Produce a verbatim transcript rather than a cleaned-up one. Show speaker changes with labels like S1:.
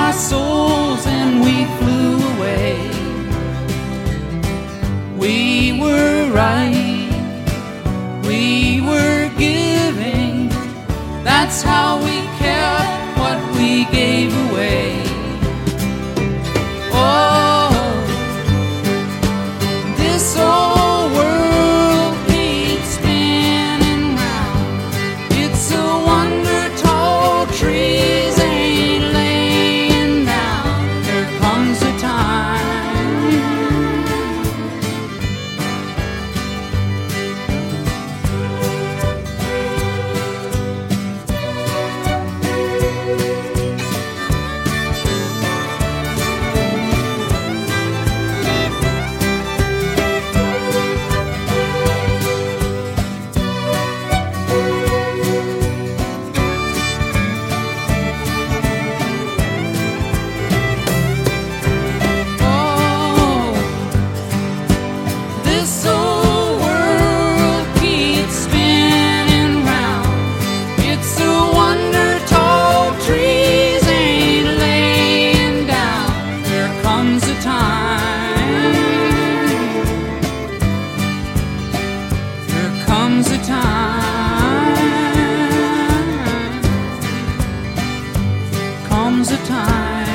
S1: our souls and we flew away. We were right, we were giving. That's how we kept what we gave away. Oh, this old world keeps spinning round. It's a wonder tall trees ain't laying down. There comes a time, comes a time, comes a time.